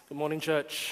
Good morning, church.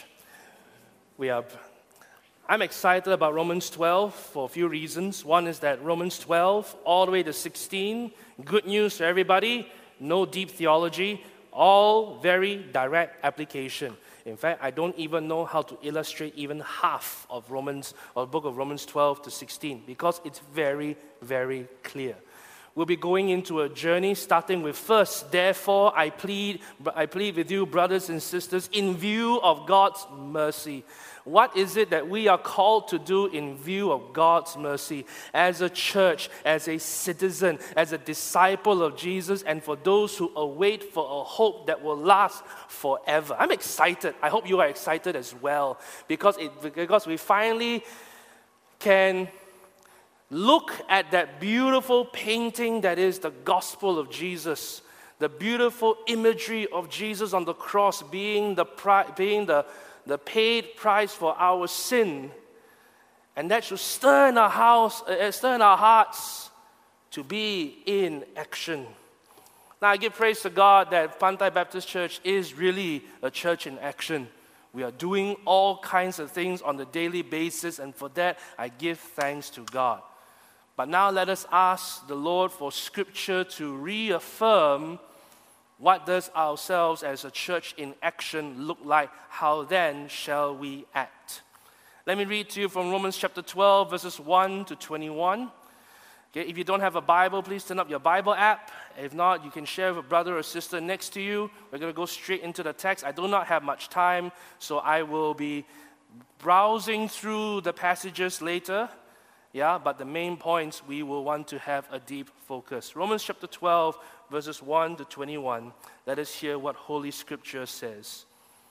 I'm excited about Romans 12 for a few reasons. One is that Romans 12, all the way to 16, good news to everybody, no deep theology, all very direct application. In fact, I don't even know how to illustrate even half of Romans, or the book of Romans 12 to 16, because it's very, very clear. We'll be going into a journey starting with first, therefore I plead with you, brothers and sisters, in view of God's mercy. What is it that we are called to do in view of God's mercy as a church, as a citizen, as a disciple of Jesus, and for those who await for a hope that will last forever? I'm excited. I hope you are excited as well, because we finally can look at that beautiful painting that is the gospel of Jesus, the beautiful imagery of Jesus on the cross being the paid price for our sin, and that should stir in our hearts to be in action. Now, I give praise to God that Pantai Baptist Church is really a church in action. We are doing all kinds of things on a daily basis, and for that, I give thanks to God. But now let us ask the Lord for Scripture to reaffirm what does ourselves as a church in action look like. How then shall we act? Let me read to you from Romans chapter 12, verses 1 to 21. Okay, if you don't have a Bible, please turn up your Bible app. If not, you can share with a brother or sister next to you. We're going to go straight into the text. I do not have much time, so I will be browsing through the passages later. But the main points, we will want to have a deep focus. Romans chapter 12, verses 1 to 21. Let us hear what Holy Scripture says.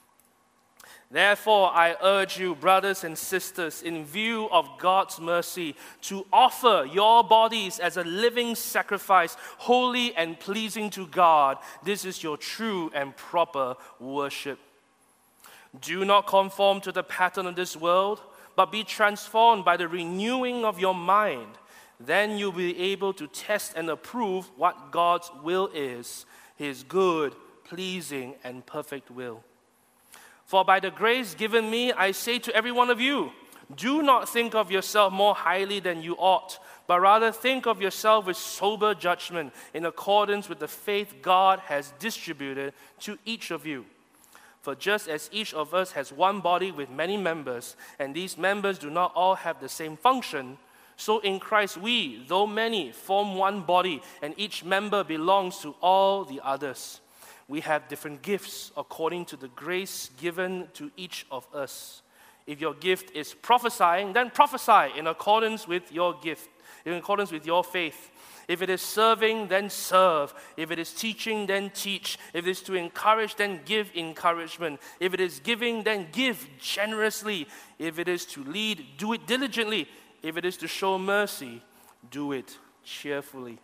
Therefore, I urge you, brothers and sisters, in view of God's mercy, to offer your bodies as a living sacrifice, holy and pleasing to God. This is your true and proper worship. Do not conform to the pattern of this world, but be transformed by the renewing of your mind. Then you'll be able to test and approve what God's will is, His good, pleasing, and perfect will. For by the grace given me, I say to every one of you, do not think of yourself more highly than you ought, but rather think of yourself with sober judgment in accordance with the faith God has distributed to each of you. For just as each of us has one body with many members, and these members do not all have the same function, so in Christ we, though many, form one body, and each member belongs to all the others. We have different gifts according to the grace given to each of us. If your gift is prophesying, then prophesy in accordance with your gift, in accordance with your faith. If it is serving, then serve. If it is teaching, then teach. If it is to encourage, then give encouragement. If it is giving, then give generously. If it is to lead, do it diligently. If it is to show mercy, do it cheerfully.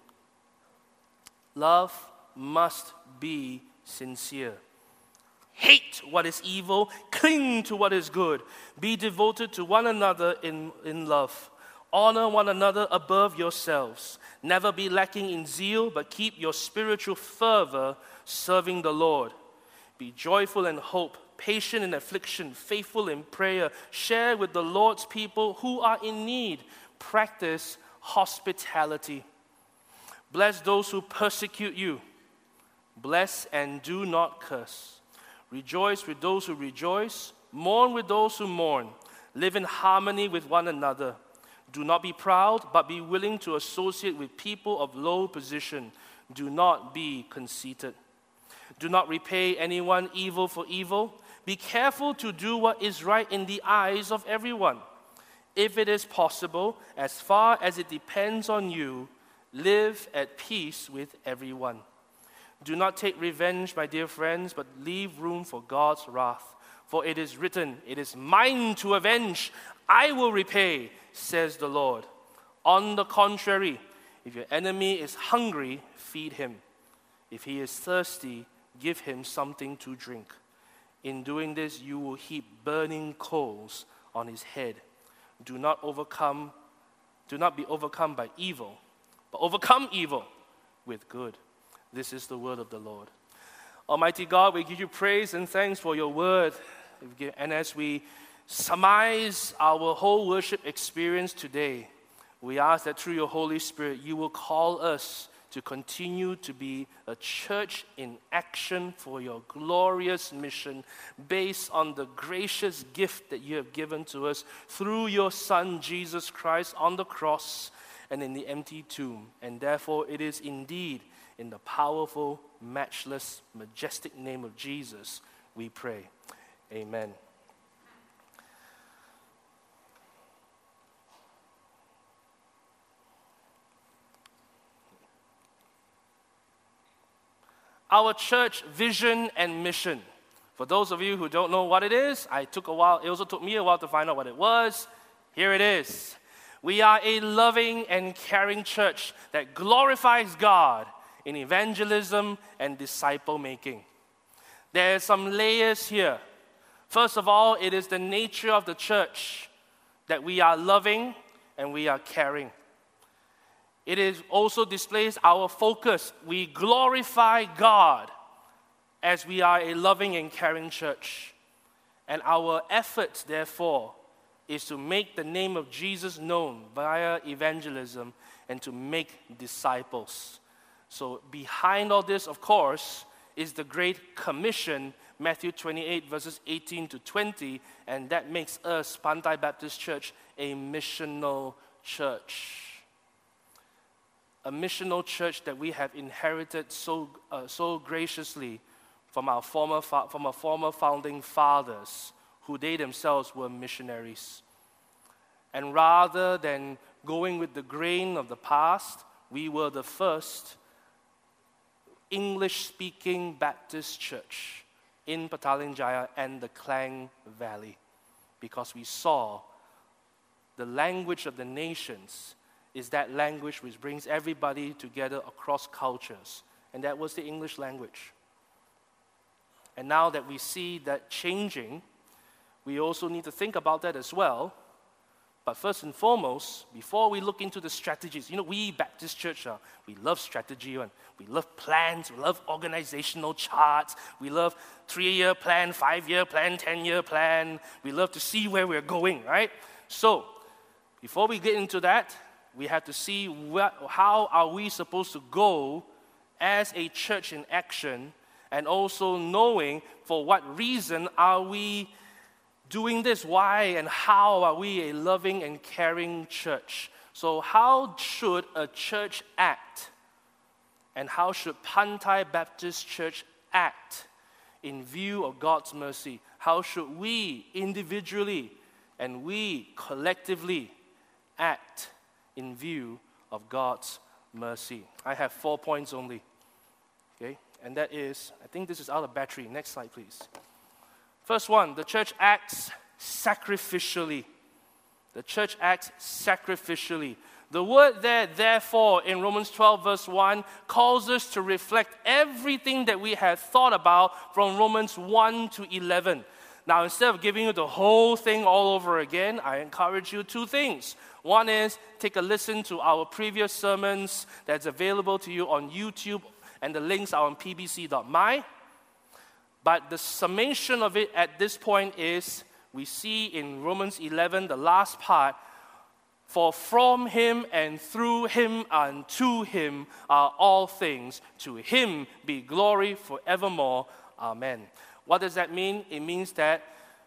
Love must be sincere. Hate what is evil, cling to what is good. Be devoted to one another in love. Honor one another above yourselves. Never be lacking in zeal, but keep your spiritual fervor serving the Lord. Be joyful in hope, patient in affliction, faithful in prayer. Share with the Lord's people who are in need. Practice hospitality. Bless those who persecute you. Bless and do not curse. Rejoice with those who rejoice. Mourn with those who mourn. Live in harmony with one another. Do not be proud, but be willing to associate with people of low position. Do not be conceited. Do not repay anyone evil for evil. Be careful to do what is right in the eyes of everyone. If it is possible, as far as it depends on you, live at peace with everyone. Do not take revenge, my dear friends, but leave room for God's wrath. For it is written, "It is mine to avenge. I will repay," says the Lord. On the contrary, if your enemy is hungry, feed him. If he is thirsty, give him something to drink. In doing this, you will heap burning coals on his head. Do not be overcome by evil, but overcome evil with good. This is the word of the Lord. Almighty God, we give you praise and thanks for your word. And as we surmise our whole worship experience today, we ask that through your Holy Spirit, you will call us to continue to be a church in action for your glorious mission based on the gracious gift that you have given to us through your Son, Jesus Christ, on the cross and in the empty tomb. And therefore, it is indeed in the powerful, matchless, majestic name of Jesus we pray. Amen. Our church vision and mission. For those of you who don't know what it is, it also took me a while to find out what it was. Here it is. We are a loving and caring church that glorifies God in evangelism and disciple making. There are some layers here. First of all, it is the nature of the church that we are loving and we are caring. It also displays our focus. We glorify God as we are a loving and caring church. And our effort, therefore, is to make the name of Jesus known via evangelism and to make disciples. So behind all this, of course, is the Great Commission, Matthew 28, verses 18 to 20, and that makes us, Pantai Baptist Church, a missional church. A missional church that we have inherited so graciously from our former founding fathers, who they themselves were missionaries. And rather than going with the grain of the past, we were the first English-speaking Baptist church in Petaling Jaya and the Klang Valley, because we saw the language of the nations is that language which brings everybody together across cultures. And that was the English language. And now that we see that changing, we also need to think about that as well. But first and foremost, before we look into the strategies, we Baptist Church, we love strategy, and we love plans, we love organizational charts, we love 3-year plan, 5-year plan, 10-year plan. We love to see where we're going, right? So, before we get into that, we have to see how are we supposed to go as a church in action, and also knowing for what reason are we doing this, why and how are we a loving and caring church. So how should a church act, and how should Pantai Baptist Church act in view of God's mercy? How should we individually and we collectively act in view of God's mercy? I have 4 points only, okay? And that is, I think this is out of battery. Next slide, please. First one, the church acts sacrificially. The church acts sacrificially. The word there, therefore, in Romans 12, verse 1, calls us to reflect everything that we have thought about from Romans 1 to 11. Now, instead of giving you the whole thing all over again, I encourage you 2 things. One is, take a listen to our previous sermons that's available to you on YouTube, and the links are on pbc.my. But the summation of it at this point is, we see in Romans 11, the last part, for from him and through him and to him are all things. To him be glory forevermore. Amen. What does that mean? It means that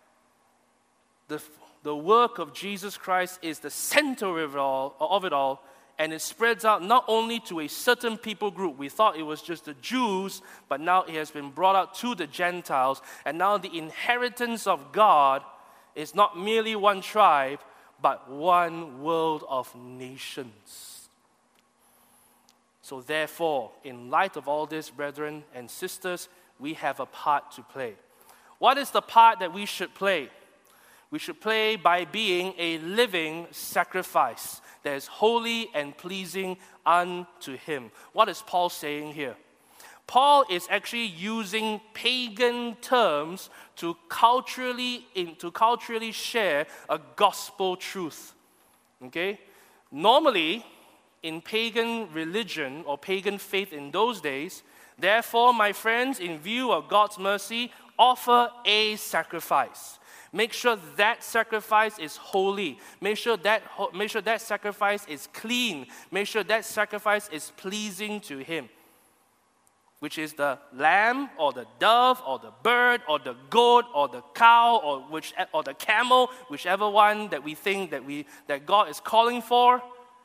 the work of Jesus Christ is the center of it all, and it spreads out not only to a certain people group. We thought it was just the Jews, but now it has been brought out to the Gentiles, and now the inheritance of God is not merely one tribe, but one world of nations. So therefore, in light of all this, brethren and sisters, we have a part to play. What is the part that we should play? We should play by being a living sacrifice that is holy and pleasing unto him. What is Paul saying here? Paul is actually using pagan terms to culturally share a gospel truth. Okay? Normally, in pagan religion or pagan faith in those days, Therefore, my friends, in view of God's mercy, offer a sacrifice. Make sure that sacrifice is holy. Make sure that sacrifice is clean. Make sure that sacrifice is pleasing to Him, which is the lamb or the dove or the bird or the goat or the cow or the camel, whichever one that we think that God is calling for.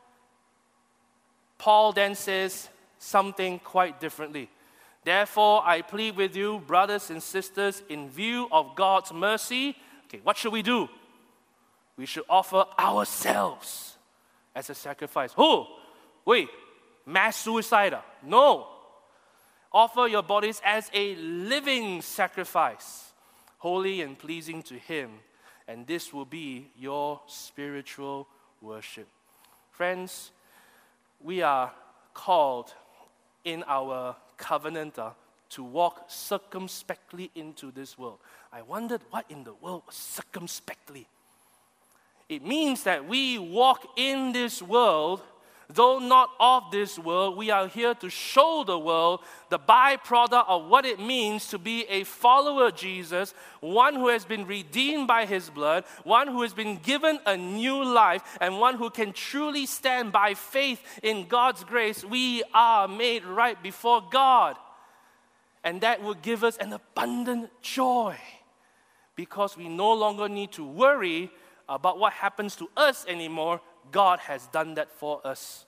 Paul then says something quite differently. Therefore, I plead with you, brothers and sisters, in view of God's mercy. Okay, what should we do? We should offer ourselves as a sacrifice. Oh, wait, mass suicide? No. Offer your bodies as a living sacrifice, holy and pleasing to Him, and this will be your spiritual worship. Friends, we are called in our covenant to walk circumspectly into this world. I wondered what in the world was circumspectly. It means that we walk in this world, though not of this world. We are here to show the world the byproduct of what it means to be a follower of Jesus, one who has been redeemed by His blood, one who has been given a new life, and one who can truly stand by faith in God's grace. We are made right before God. And that will give us an abundant joy, because we no longer need to worry about what happens to us anymore. God has done that for us.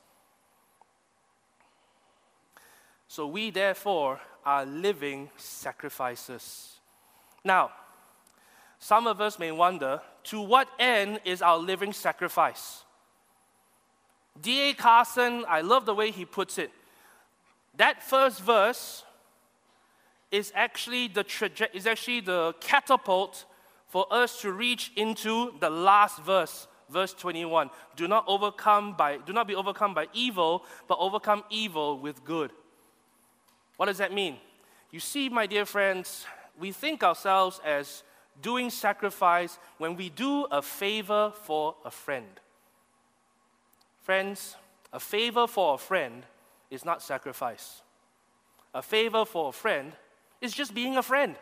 So we therefore are living sacrifices. Now, some of us may wonder, to what end is our living sacrifice? D.A. Carson, I love the way he puts it. That first verse is actually the catapult for us to reach into the last verse. Verse 21, do not be overcome by evil, but overcome evil with good. What does that mean? You see, my dear friends, we think ourselves as doing sacrifice when we do a favor for a friend. Friends, a favor for a friend is not sacrifice. A favor for a friend is just being a friend.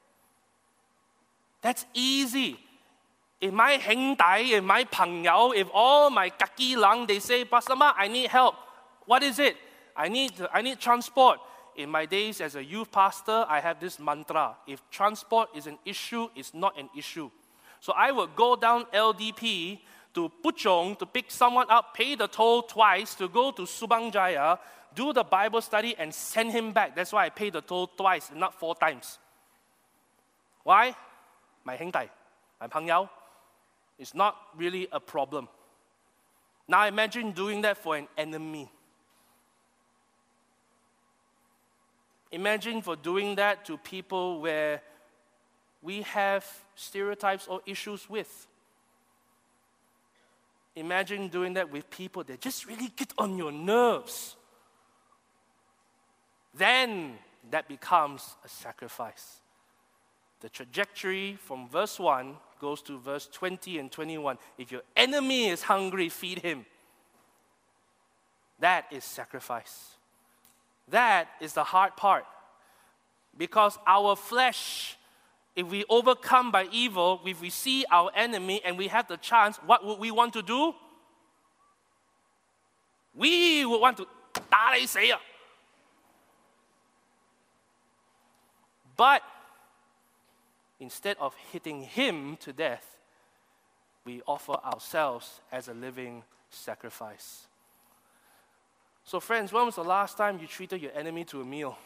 That's easy. If my 兄弟, if my 朋友, if all my kaki lang, they say, Pastor Mark, I need help. What is it? I need transport. In my days as a youth pastor, I have this mantra. If transport is an issue, it's not an issue. So I would go down LDP to Puchong to pick someone up, pay the toll twice to go to Subang Jaya, do the Bible study, and send him back. That's why I pay the toll twice, not 4 times. Why? My 兄弟, my 朋友. It's not really a problem. Now imagine doing that for an enemy. Imagine for doing that to people where we have stereotypes or issues with. Imagine doing that with people that just really get on your nerves. Then that becomes a sacrifice. The trajectory from verse 1 goes to verse 20 and 21. If your enemy is hungry, feed him. That is sacrifice. That is the hard part. Because our flesh, if we overcome by evil, if we see our enemy and we have the chance, what would we want to do? We would want to 打你死啊! But instead of hitting him to death, we offer ourselves as a living sacrifice. So friends, when was the last time you treated your enemy to a meal?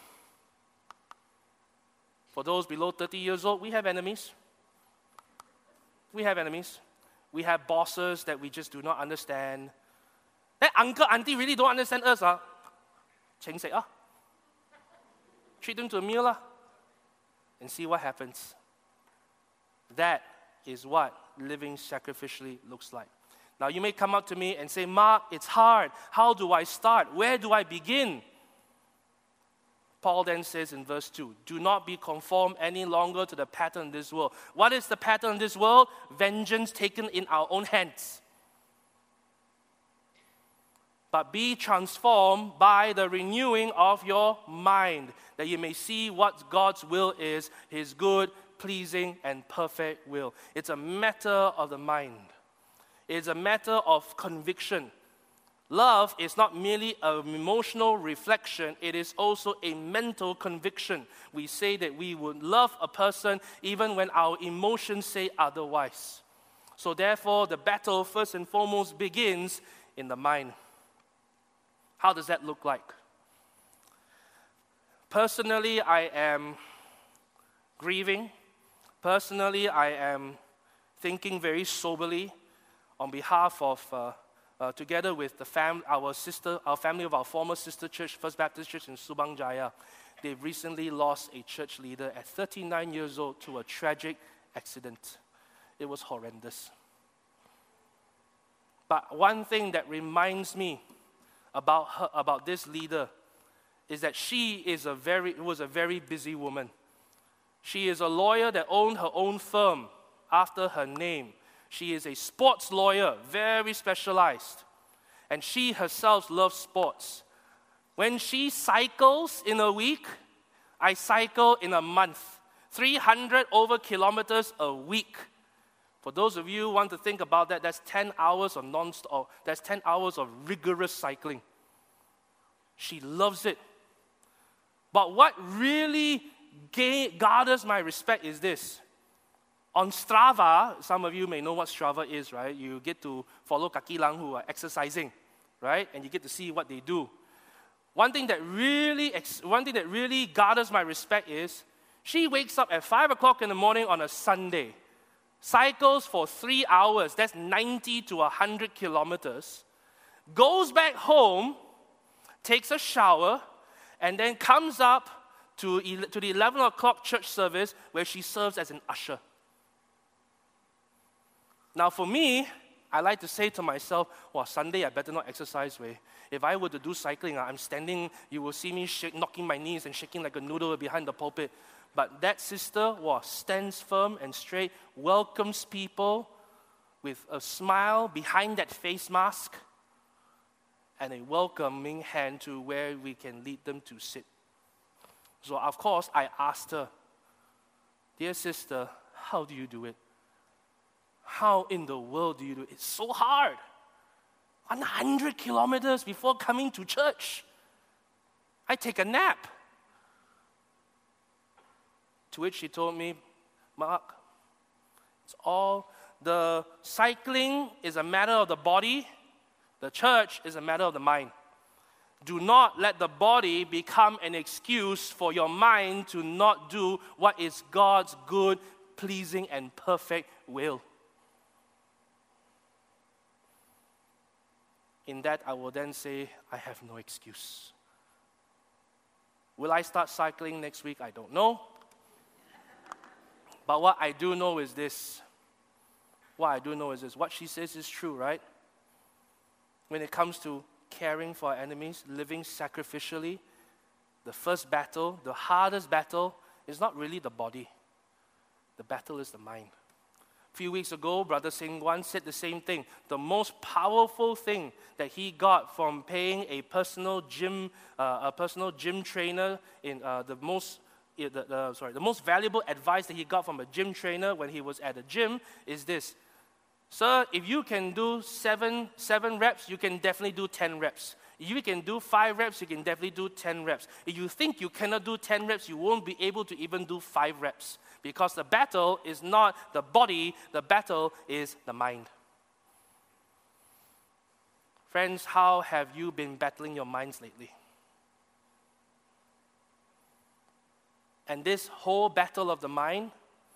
For those below 30 years old, we have enemies. We have enemies. We have bosses that we just do not understand. That uncle, auntie really don't understand us. 請食啊. Treat them to a meal and see what happens. That is what living sacrificially looks like. Now you may come up to me and say, Mark, it's hard. How do I start? Where do I begin? Paul then says in verse 2, do not be conformed any longer to the pattern of this world. What is the pattern of this world? Vengeance taken in our own hands. but be transformed by the renewing of your mind, that you may see what God's will is, His good, pleasing, and perfect will. It's a matter of the mind. It's a matter of conviction. Love is not merely an emotional reflection, it is also a mental conviction. We say that we would love a person even when our emotions say otherwise. So therefore, the battle first and foremost begins in the mind. How does that look like? Personally, I am grieving. Personally, I am thinking very soberly on behalf of, together with the our family of our former sister church, First Baptist Church in Subang Jaya. They've recently lost a church leader at 39 years old to a tragic accident. It was horrendous. But one thing that reminds me about this leader is that she was a very busy woman. She is a lawyer that owned her own firm after her name. She is a sports lawyer, very specialized. And she herself loves sports. When she cycles in a week, I cycle in a month. 300 over kilometers a week. For those of you who want to think about that, that's 10 hours of non-stop. That's 10 hours of rigorous cycling. She loves it. But what really garners my respect is this. On Strava, some of you may know what Strava is, right? You get to follow kaki lang who are exercising, right? And you get to see what they do. One thing that really garners my respect is she wakes up at 5 o'clock in the morning on a Sunday, cycles for 3 hours, that's 90 to 100 kilometers, goes back home, takes a shower, and then comes up to the 11 o'clock church service where she serves as an usher. Now for me, I like to say to myself, Sunday I better not exercise. If I were to do cycling, I'm standing, you will see me knocking my knees and shaking like a noodle behind the pulpit. But that sister stands firm and straight, welcomes people with a smile behind that face mask, and a welcoming hand to where we can lead them to sit. So of course, I asked her, dear sister, how do you do it? How in the world do you do it? It's so hard. 100 kilometers before coming to church. I take a nap. To which she told me, Mark, it's all, the cycling is a matter of the body, the church is a matter of the mind. Do not let the body become an excuse for your mind to not do what is God's good, pleasing, and perfect will. In that, I will then say, I have no excuse. Will I start cycling next week? I don't know. But what I do know is this. What she says is true, right? When it comes to caring for our enemies, living sacrificially, the first battle, the hardest battle, is not really the body. The battle is the mind. A few weeks ago, Brother Singwan said the same thing. The most powerful thing that he got from paying a personal gym trainer the most valuable advice that he got from a gym trainer when he was at a gym is this. Sir, if you can do seven reps, you can definitely do 10 reps. If you can do 5 reps, you can definitely do 10 reps. If you think you cannot do 10 reps, you won't be able to even do 5 reps. Because the battle is not the body, the battle is the mind. Friends, how have you been battling your minds lately? And this whole battle of the mind,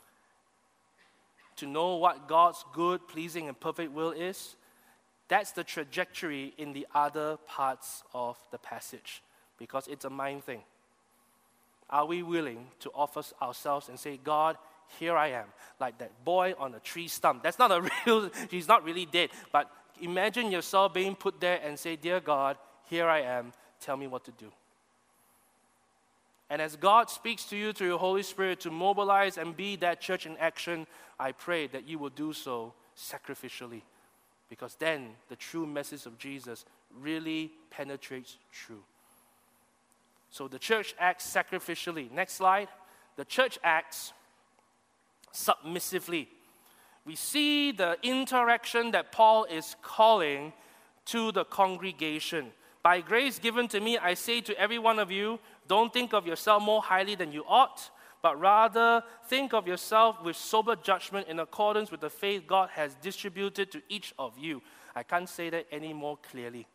to know what God's good, pleasing, and perfect will is, that's the trajectory in the other parts of the passage, because it's a mind thing. Are we willing to offer ourselves and say, God, here I am, like that boy on a tree stump. That's not he's not really dead, but imagine yourself being put there and say, dear God, here I am, tell me what to do. And as God speaks to you through your Holy Spirit to mobilize and be that church in action, I pray that you will do so sacrificially. Because then the true message of Jesus really penetrates through. So the church acts sacrificially. Next slide. The church acts submissively. We see the interaction that Paul is calling to the congregation. By grace given to me, I say to every one of you, don't think of yourself more highly than you ought, but rather think of yourself with sober judgment in accordance with the faith God has distributed to each of you. I can't say that any more clearly.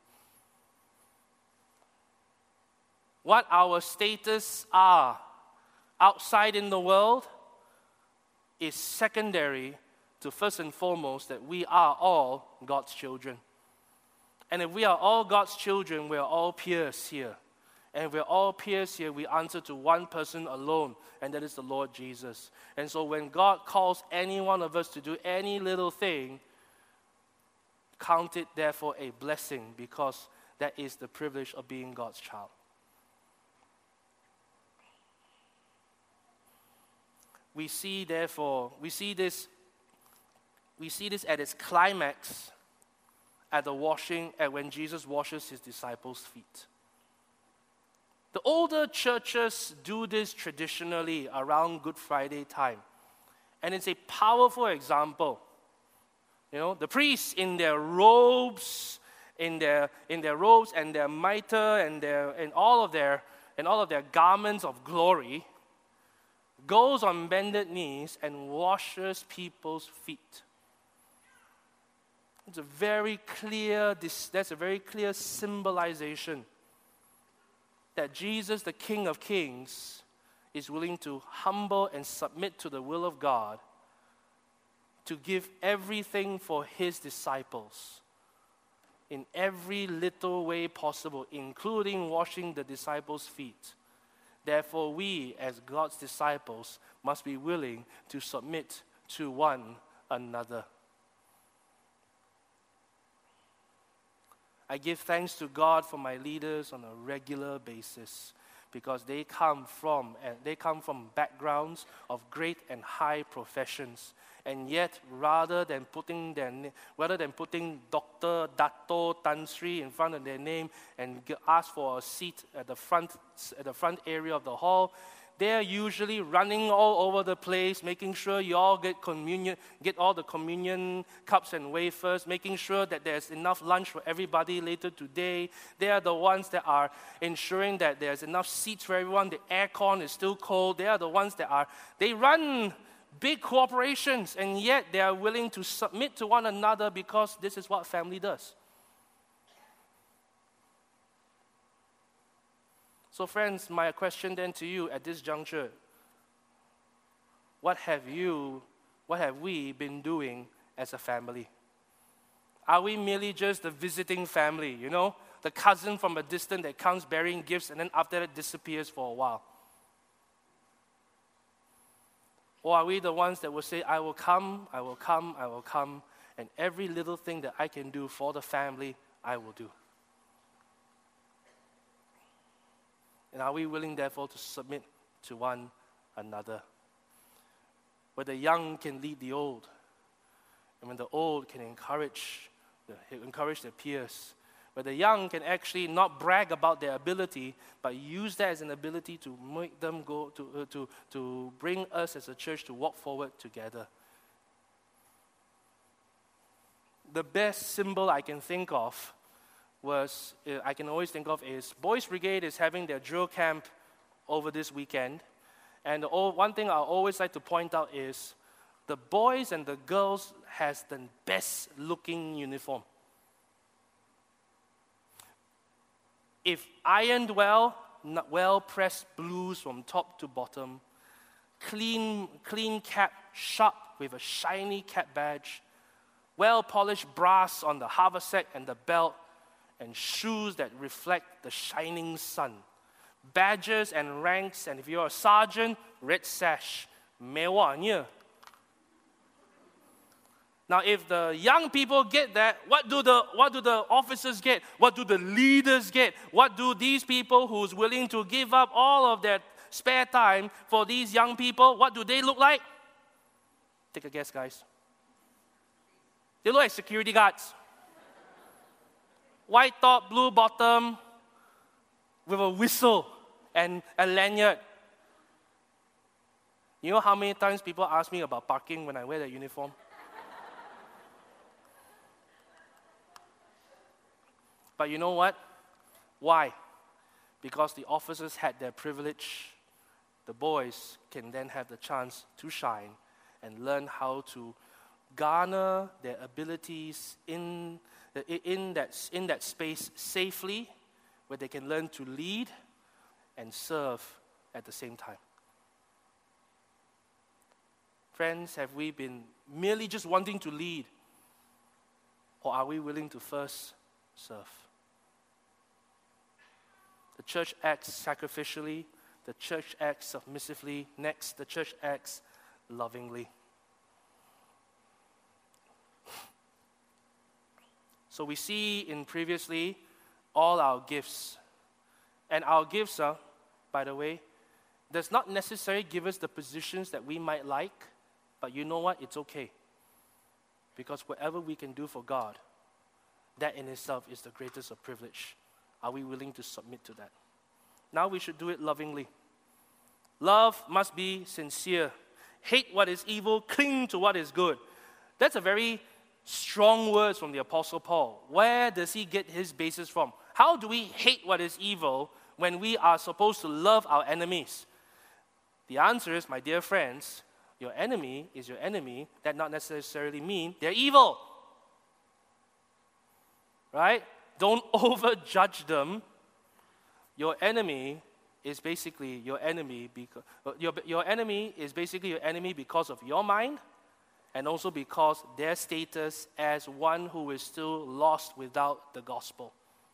What our status are outside in the world is secondary to first and foremost that we are all God's children. And if we are all God's children, we are all peers here. And if we're all peers here, we answer to one person alone, and that is the Lord Jesus. And so when God calls any one of us to do any little thing, count it therefore a blessing, because that is the privilege of being God's child. We see this at its climax when Jesus washes his disciples' feet. The older churches do this traditionally around Good Friday time. And it's a powerful example. You know, the priests in their robes, in their robes and their mitre and all of their garments of glory, goes on bended knees and washes people's feet. That's a very clear symbolization that Jesus, the King of Kings, is willing to humble and submit to the will of God to give everything for his disciples in every little way possible, including washing the disciples' feet. Therefore, we, as God's disciples, must be willing to submit to one another. I give thanks to God for my leaders on a regular basis, because they come from backgrounds of great and high professions. And yet, rather than putting Dr. Dato Tan Sri in front of their name and ask for a seat at the front area of the hall, they are usually running all over the place, making sure you all get all the communion cups and wafers, making sure that there's enough lunch for everybody later today. They are the ones that are ensuring that there's enough seats for everyone. The aircon is still cold. They are the ones they run big corporations, and yet they are willing to submit to one another because this is what family does. So friends, my question then to you at this juncture, what have we been doing as a family? Are we merely just the visiting family, you know, the cousin from a distance that comes bearing gifts and then after that disappears for a while? Or are we the ones that will say, I will come, and every little thing that I can do for the family, I will do? And are we willing, therefore, to submit to one another? Where the young can lead the old, and when the old can encourage their peers. Where the young can actually not brag about their ability, but use that as an ability to make them go, to bring us as a church to walk forward together. The best symbol I can always think of is Boys Brigade is having their drill camp over this weekend. And one thing I always like to point out is the boys and the girls has the best looking uniform. If ironed well pressed blues from top to bottom, clean cap, sharp with a shiny cap badge, well polished brass on the haversack and the belt, and shoes that reflect the shining sun, badges and ranks, and if you're a sergeant, red sash, mewah. Now, if the young people get that, what do the officers get? What do the leaders get? What do these people who's willing to give up all of their spare time for these young people, what do they look like? Take a guess, guys. They look like security guards. white top, blue bottom, with a whistle and a lanyard. You know how many times people ask me about parking when I wear that uniform? But you know what? Why? Because the officers had their privilege. The boys can then have the chance to shine and learn how to garner their abilities in that space safely, where they can learn to lead and serve at the same time. Friends, have we been merely just wanting to lead, or are we willing to first serve? The church acts sacrificially, the church acts submissively. Next, the church acts lovingly. So we see in previously all our gifts. And our gifts are, by the way, does not necessarily give us the positions that we might like, but you know what? It's okay. Because whatever we can do for God, that in itself is the greatest of privilege. Are we willing to submit to that? Now we should do it lovingly. Love must be sincere. Hate what is evil, cling to what is good. That's a very strong words from the Apostle Paul. Where does he get his basis from? How do we hate what is evil when we are supposed to love our enemies? The answer is, my dear friends, your enemy is your enemy. That not necessarily mean they're evil. Right? Don't overjudge them. Your enemy is basically your enemy because your enemy is basically your enemy because of your mind, and also because their status as one who is still lost without the gospel.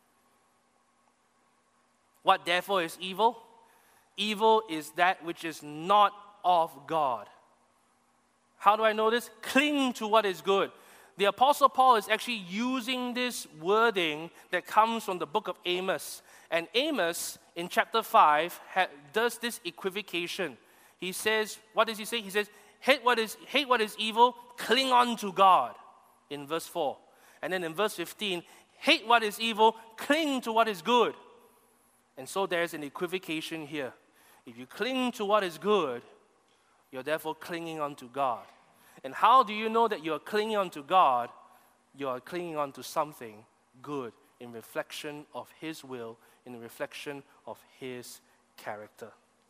What therefore is evil? Evil is that which is not of God. How do I know this? Cling to what is good. The Apostle Paul is actually using this wording that comes from the book of Amos. And Amos, in chapter 5, does this equivocation. He says, what does he say? He says, hate what is evil, cling on to God, in verse 4. And then in verse 15, hate what is evil, cling to what is good. And so there's an equivocation here. If you cling to what is good, you're therefore clinging on to God. And how do you know that you are clinging on to God? You are clinging on to something good in reflection of His will, in reflection of His character.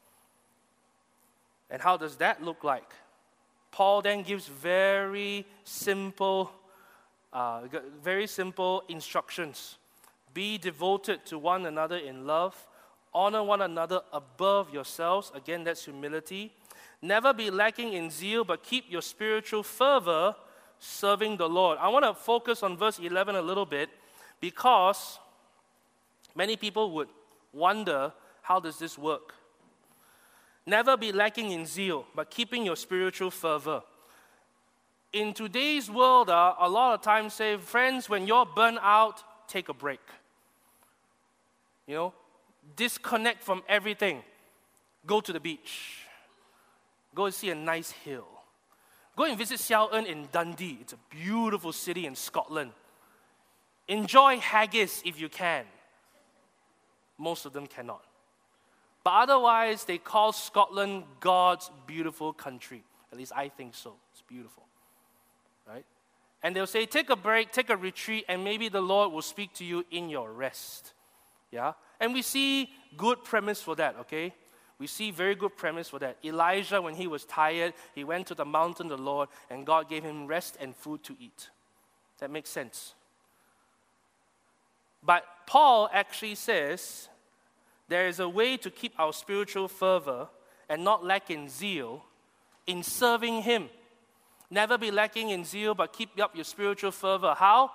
And how does that look like? Paul then gives very simple instructions. Be devoted to one another in love. Honor one another above yourselves. Again, that's humility. Never be lacking in zeal, but keep your spiritual fervor serving the Lord. I want to focus on verse 11 a little bit because many people would wonder, how does this work? Never be lacking in zeal, but keeping your spiritual fervor. In today's world, a lot of times say, friends, when you're burnt out, take a break. Disconnect from everything. Go to the beach. Go and see a nice hill. Go and visit Xiao En in Dundee. It's a beautiful city in Scotland. Enjoy haggis if you can. Most of them cannot. But otherwise, they call Scotland God's beautiful country. At least I think so. It's beautiful. Right? And they'll say, take a break, take a retreat, and maybe the Lord will speak to you in your rest. Yeah? And we see good premise for that, okay? We see very good premise for that. Elijah, when he was tired, he went to the mountain of the Lord, and God gave him rest and food to eat. That makes sense. But Paul actually says there is a way to keep our spiritual fervor and not lack in zeal in serving Him. Never be lacking in zeal, but keep up your spiritual fervor. How?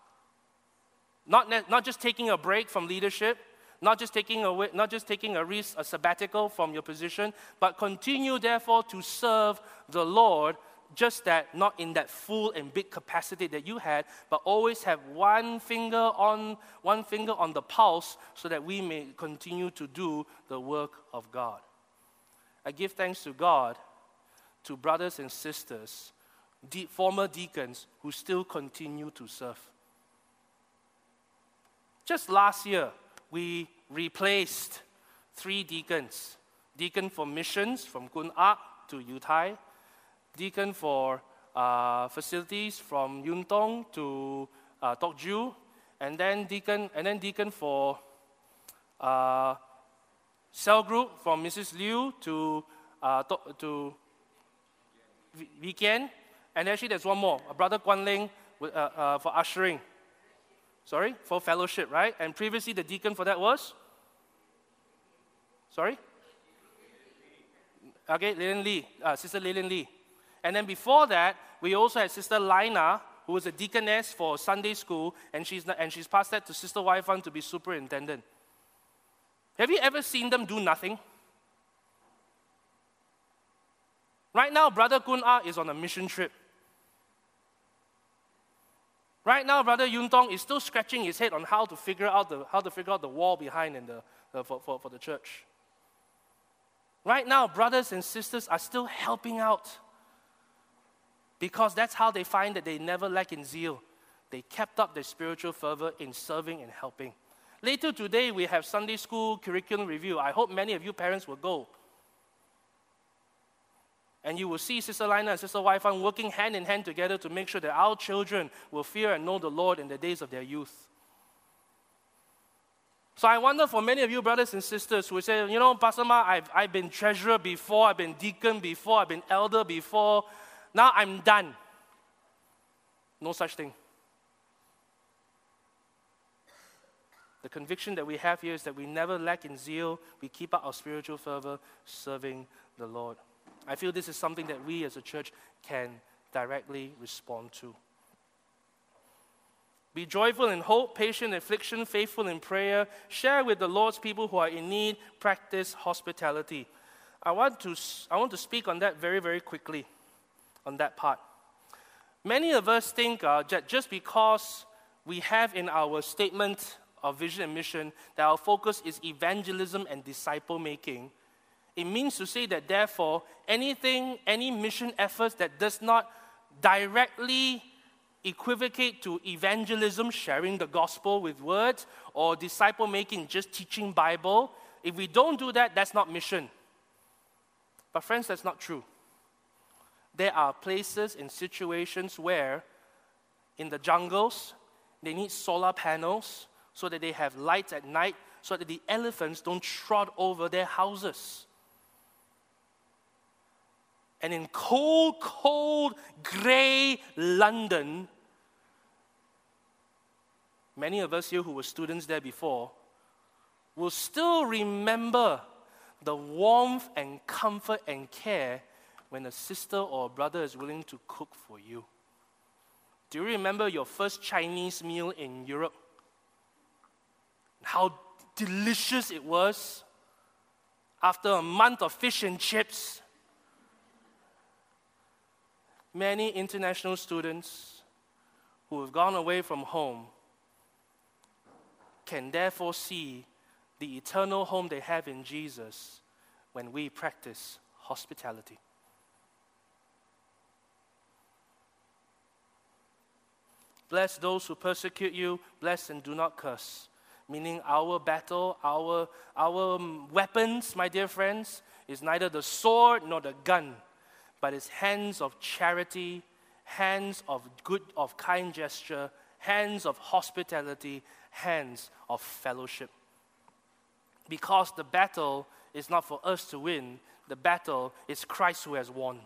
Not just taking a break from leadership, not just taking a sabbatical from your position, but continue therefore to serve the Lord, just that not in that full and big capacity that you had, but always have one finger on the pulse so that we may continue to do the work of God. I give thanks to God, to brothers and sisters, former deacons who still continue to serve. Just last year, we replaced 3 deacons. Deacon for missions from Kun Ak to Uthai. Deacon for facilities from Yun Tong to Tok Ju. And then deacon for cell group from Mrs. Liu to Weekend. And actually there's one more, Brother Guan Ling for ushering. Sorry, for fellowship, right? And previously the deacon for that was? Sorry? Okay, Lilian Lee, Sister Lilian Lee. And then before that, we also had Sister Lina, who was a deaconess for Sunday school, and she's passed that to Sister Waifan to be superintendent. Have you ever seen them do nothing? Right now, Brother Kun Ah is on a mission trip. Right now, Brother Yun Tong is still scratching his head on how to figure out the wall behind for the church. Right now, brothers and sisters are still helping out because that's how they find that they never lack in zeal. They kept up their spiritual fervor in serving and helping. Later today, we have Sunday school curriculum review. I hope many of you parents will go. And you will see Sister Lina and Sister Waifan working hand in hand together to make sure that our children will fear and know the Lord in the days of their youth. So I wonder for many of you brothers and sisters who say, you know, Pastor Ma, I've been treasurer before, I've been deacon before, I've been elder before, now I'm done. No such thing. The conviction that we have here is that we never lack in zeal, we keep up our spiritual fervor serving the Lord. I feel this is something that we as a church can directly respond to. Be joyful in hope, patient in affliction, faithful in prayer. Share with the Lord's people who are in need. Practice hospitality. I want to speak on that very, very quickly, on that part. Many of us think that just because we have in our statement of vision and mission that our focus is evangelism and disciple making, it means to say that therefore, any mission efforts that does not directly equivocate to evangelism, sharing the gospel with words, or disciple making, just teaching Bible, if we don't do that, that's not mission. But friends, that's not true. There are places and situations where, in the jungles, they need solar panels so that they have lights at night, so that the elephants don't trot over their houses. And in cold, cold, grey London, many of us here who were students there before will still remember the warmth and comfort and care when a sister or a brother is willing to cook for you. Do you remember your first Chinese meal in Europe? How delicious it was after a month of fish and chips. Many international students who have gone away from home can therefore see the eternal home they have in Jesus when we practice hospitality. Bless those who persecute you, bless and do not curse. Meaning our battle, our weapons, my dear friends, is neither the sword nor the gun, but it's hands of charity, hands of kind gesture, hands of hospitality, hands of fellowship. Because the battle is not for us to win, the battle is Christ who has won.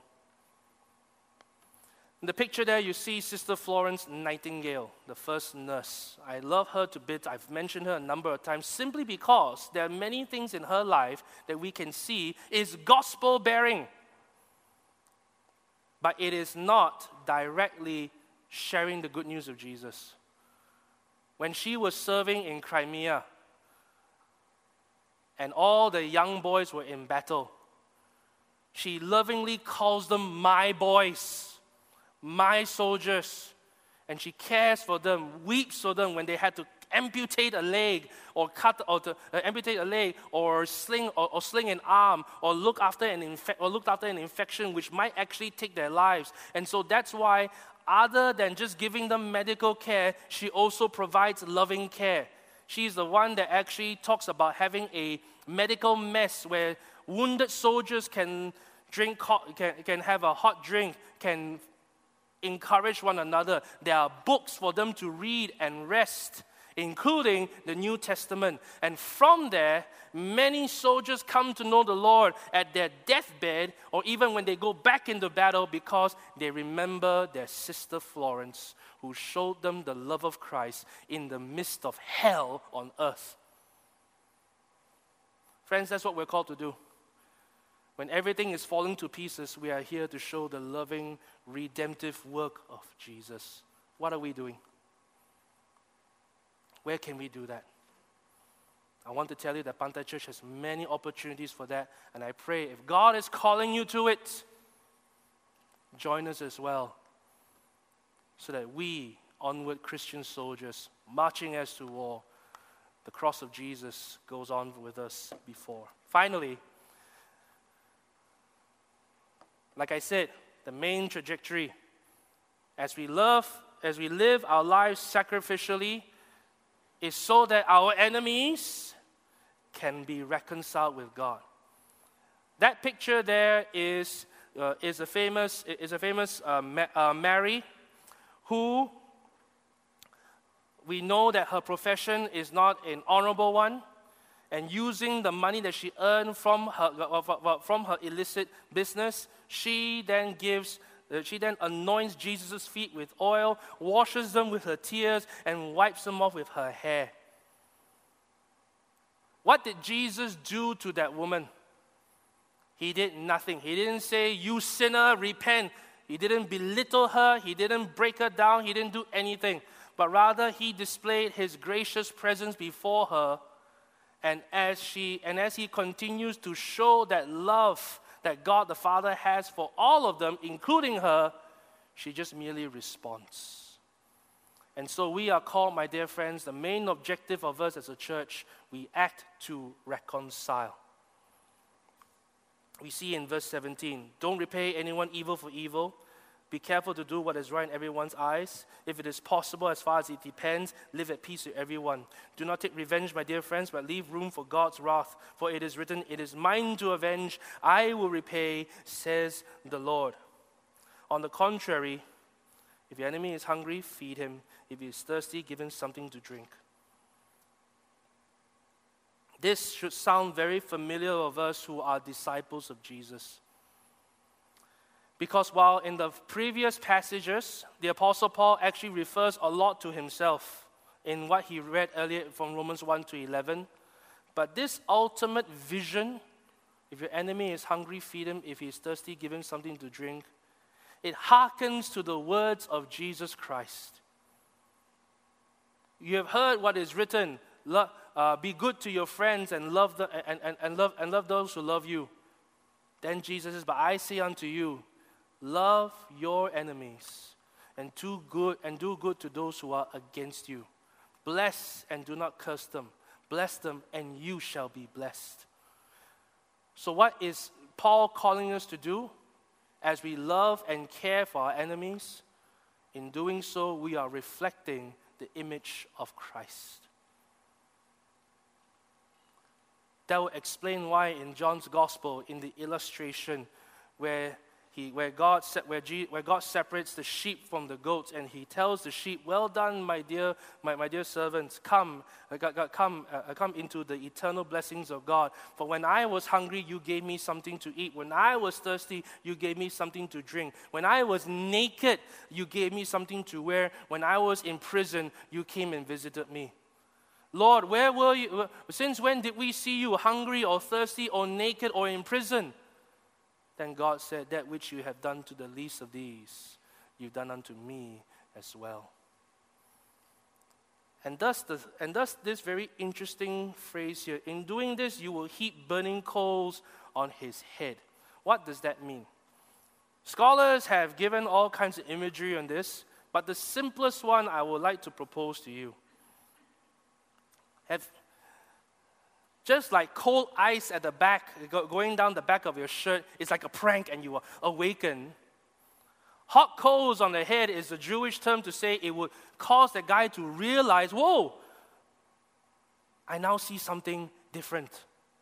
In the picture there, you see Sister Florence Nightingale, the first nurse. I love her to bits. I've mentioned her a number of times simply because there are many things in her life that we can see is gospel-bearing. But it is not directly sharing the good news of Jesus. When she was serving in Crimea, and all the young boys were in battle, she lovingly calls them my boys, my soldiers, and she cares for them, weeps for them when they had to amputate a leg or amputate a leg or sling an arm or look after an infection which might actually take their lives. And so that's why, other than just giving them medical care, she also provides loving care. She's the one that actually talks about having a medical mess where wounded soldiers can have a hot drink, can encourage one another. There are books for them to read and rest, including the New Testament. And from there, many soldiers come to know the Lord at their deathbed or even when they go back into battle because they remember their sister Florence, who showed them the love of Christ in the midst of hell on earth. Friends, that's what we're called to do. When everything is falling to pieces, we are here to show the loving, redemptive work of Jesus. What are we doing? Where can we do that? I want to tell you that Pantai Church has many opportunities for that, and I pray if God is calling you to it, join us as well, so that we, onward Christian soldiers, marching as to war, the cross of Jesus goes on with us before. Finally, like I said, the main trajectory, as we live our lives sacrificially, is so that our enemies can be reconciled with God. That picture there is a famous Mary, who we know that her profession is not an honorable one, and using the money that she earned from her illicit business, she then anoints Jesus' feet with oil, washes them with her tears, and wipes them off with her hair. What did Jesus do to that woman? He did nothing. He didn't say, "You sinner, repent." He didn't belittle her. He didn't break her down. He didn't do anything. But rather, he displayed his gracious presence before her. And as he continues to show that love that God the Father has for all of them, including her, she just merely responds. And so we are called, my dear friends, the main objective of us as a church, we act to reconcile. We see in verse 17, don't repay anyone evil for evil. Be careful to do what is right in everyone's eyes. If it is possible, as far as it depends, live at peace with everyone. Do not take revenge, my dear friends, but leave room for God's wrath. For it is written, "It is mine to avenge, I will repay, says the Lord." On the contrary, if your enemy is hungry, feed him. If he is thirsty, give him something to drink. This should sound very familiar of us who are disciples of Jesus. Because while in the previous passages, the Apostle Paul actually refers a lot to himself in what he read earlier from Romans 1 to 11. But this ultimate vision, if your enemy is hungry, feed him. If he is thirsty, give him something to drink. It hearkens to the words of Jesus Christ. You have heard what is written, be good to your friends and love those who love you. Then Jesus says, but I say unto you, love your enemies and do good to those who are against you. Bless and do not curse them. Bless them and you shall be blessed. So what is Paul calling us to do? As we love and care for our enemies, in doing so we are reflecting the image of Christ. That will explain why in John's Gospel, in the illustration where God separates the sheep from the goats, and he tells the sheep, "Well done, my dear servants. Come into the eternal blessings of God. For when I was hungry, you gave me something to eat. When I was thirsty, you gave me something to drink. When I was naked, you gave me something to wear. When I was in prison, you came and visited me. Lord, where were you? Since when did we see you hungry or thirsty or naked or in prison?" Then God said, "That which you have done to the least of these, you've done unto me as well." And thus this very interesting phrase here, in doing this, you will heap burning coals on his head. What does that mean? Scholars have given all kinds of imagery on this, but the simplest one I would like to propose to you. Just like cold ice at the back, going down the back of your shirt, is like a prank and you are awakened. Hot coals on the head is a Jewish term to say it would cause the guy to realize, whoa, I now see something different.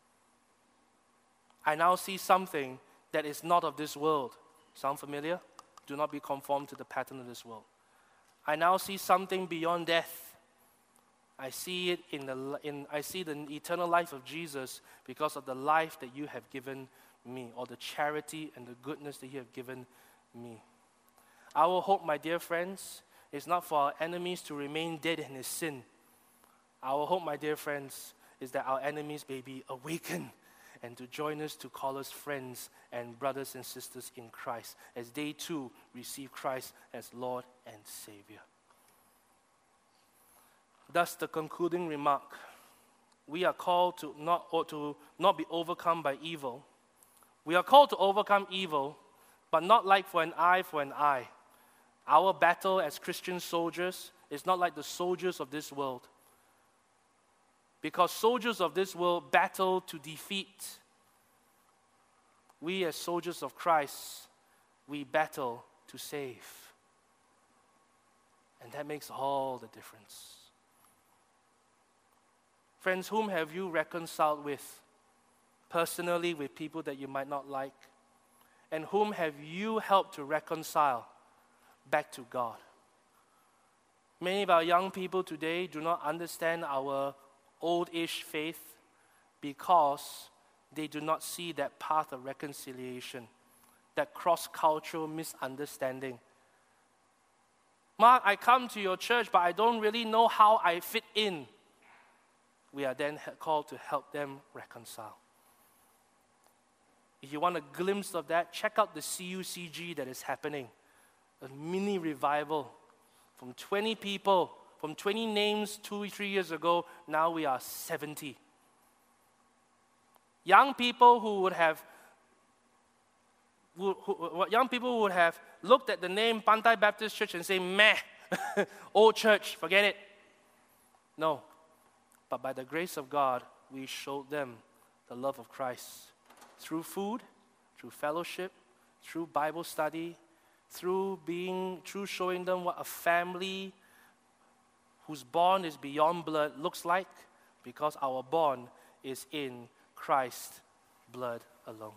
I now see something that is not of this world. Sound familiar? Do not be conformed to the pattern of this world. I now see something beyond death. I see it I see the eternal life of Jesus because of the life that you have given me, or the charity and the goodness that you have given me. Our hope, my dear friends, is not for our enemies to remain dead in his sin. Our hope, my dear friends, is that our enemies may be awakened and to join us, to call us friends and brothers and sisters in Christ, as they too receive Christ as Lord and Savior. Thus, the concluding remark: we are called to not be overcome by evil. We are called to overcome evil, but not like for an eye. Our battle as Christian soldiers is not like the soldiers of this world. Because soldiers of this world battle to defeat. We as soldiers of Christ, we battle to save. And that makes all the difference. Friends, whom have you reconciled with? Personally, with people that you might not like? And whom have you helped to reconcile back to God? Many of our young people today do not understand our old-ish faith because they do not see that path of reconciliation, that cross-cultural misunderstanding. Mark, I come to your church, but I don't really know how I fit in. We are then called to help them reconcile. If you want a glimpse of that, check out the CUCG that is happening. A mini revival from 20 people, from 20 names 2-3 years ago, now we are 70. Young people who would have looked at the name Pantai Baptist Church and say, meh, old church, forget it. No, but by the grace of God, we showed them the love of Christ through food, through fellowship, through Bible study, through showing them what a family whose bond is beyond blood looks like, because our bond is in Christ's blood alone.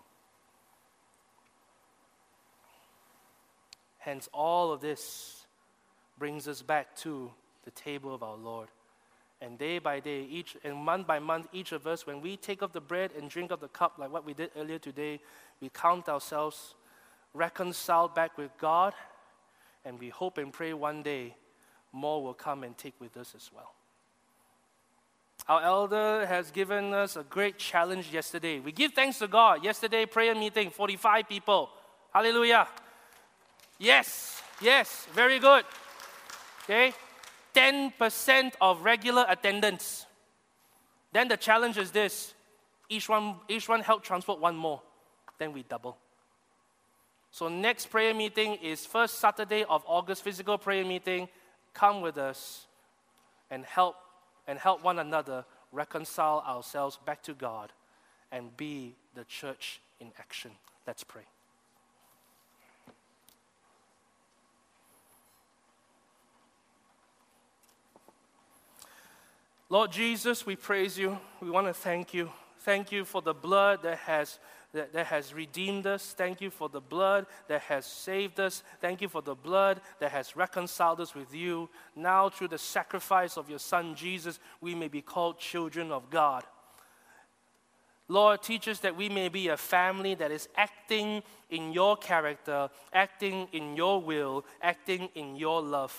Hence, all of this brings us back to the table of our Lord. And day by day, month by month, each of us, when we take of the bread and drink of the cup, like what we did earlier today, we count ourselves reconciled back with God, and we hope and pray one day more will come and take with us as well. Our elder has given us a great challenge yesterday. We give thanks to God. Yesterday, prayer meeting, 45 people. Hallelujah. Yes, very good. Okay, 10% of regular attendance. Then the challenge is this: each one help transport one more. Then we double. So next prayer meeting is first Saturday of August, physical prayer meeting. Come with us and help one another reconcile ourselves back to God and be the church in action. Let's pray. Lord Jesus, we praise you. We want to thank you. Thank you for the blood that has redeemed us. Thank you for the blood that has saved us. Thank you for the blood that has reconciled us with you. Now, through the sacrifice of your Son, Jesus, we may be called children of God. Lord, teach us that we may be a family that is acting in your character, acting in your will, acting in your love.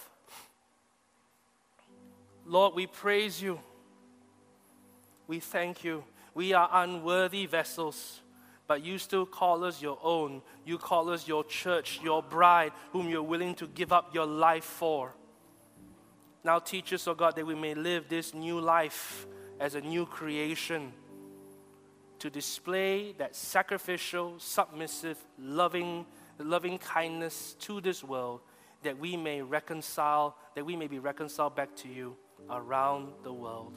Lord, we praise you. We thank you. We are unworthy vessels, but you still call us your own. You call us your church, your bride, whom you're willing to give up your life for. Now teach us, oh God, that we may live this new life as a new creation, to display that sacrificial, submissive, loving kindness to this world, that we may be reconciled back to you around the world.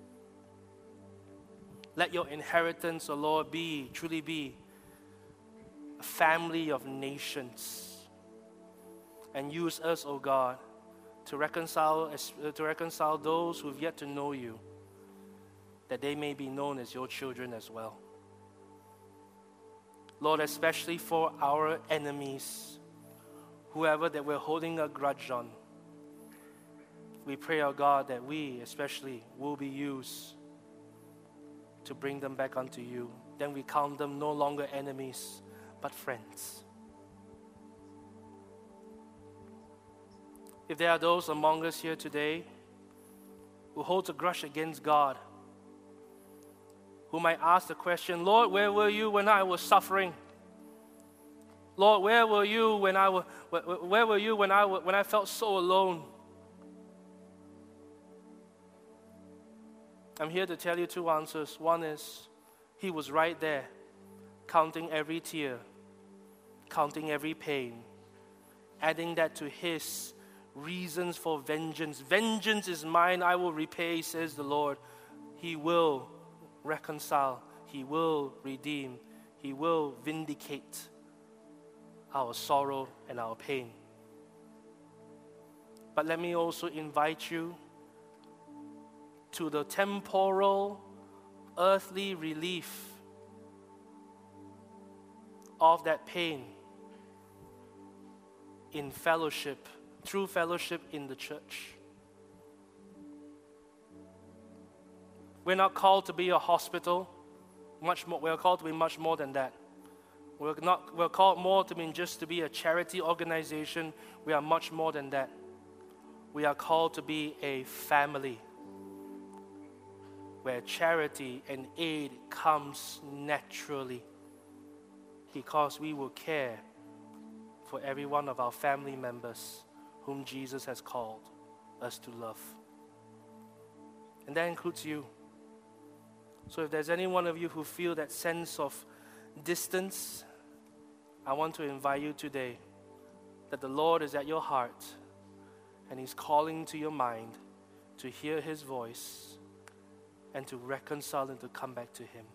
Let your inheritance, O Lord, truly be a family of nations. And use us, O God, to reconcile those who have yet to know you. that they may be known as your children as well. Lord, especially for our enemies, whoever that we're holding a grudge on, we pray, our God, that we especially will be used to bring them back unto you. Then we count them no longer enemies, but friends. If there are those among us here today who hold a grudge against God, who might ask the question, Lord, where were you when I was suffering? Lord, where were you when I felt so alone? I'm here to tell you two answers. One is, He was right there, counting every tear, counting every pain, adding that to His reasons for vengeance. Vengeance is mine, I will repay, says the Lord. He will reconcile, He will redeem, He will vindicate our sorrow and our pain. But let me also invite you to the temporal, earthly relief of that pain in fellowship, through fellowship in the church. We're not called to be a hospital. We're called to be much more than that. We're called more to be just to be a charity organization. We are much more than that. We are called to be a family where charity and aid comes naturally because we will care for every one of our family members whom Jesus has called us to love. And that includes you. So if there's any one of you who feel that sense of distance, I want to invite you today that the Lord is at your heart and He's calling to your mind to hear His voice and to reconcile and to come back to Him.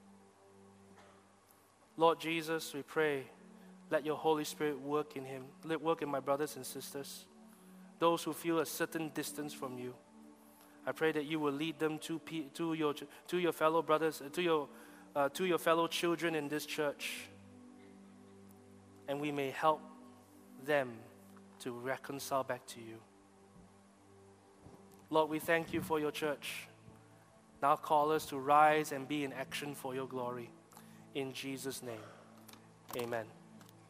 Lord Jesus, we pray, let your Holy Spirit work in him, work in my brothers and sisters, those who feel a certain distance from you. I pray that you will lead them to your fellow brothers, to your fellow children in this church, and we may help them to reconcile back to you. Lord, we thank you for your church. Now call us to rise and be in action for your glory. In Jesus' name, amen.